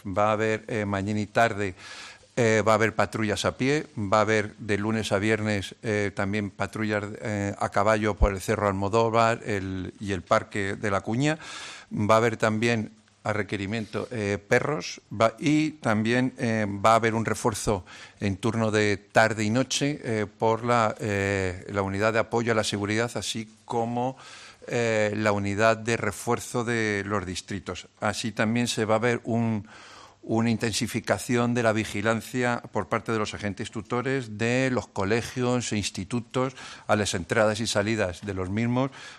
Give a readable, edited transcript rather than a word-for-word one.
va a haber mañana y tarde. Va a haber patrullas a pie, va a haber de lunes a viernes también patrullas a caballo por el Cerro Almodóvar y el Parque de la Cuña. Va a haber también, a requerimiento, perros y también va a haber un refuerzo en turno de tarde y noche por la unidad de apoyo a la seguridad, así como la unidad de refuerzo de los distritos. Así también se va a ver una intensificación de la vigilancia por parte de los agentes tutores de los colegios e institutos a las entradas y salidas de los mismos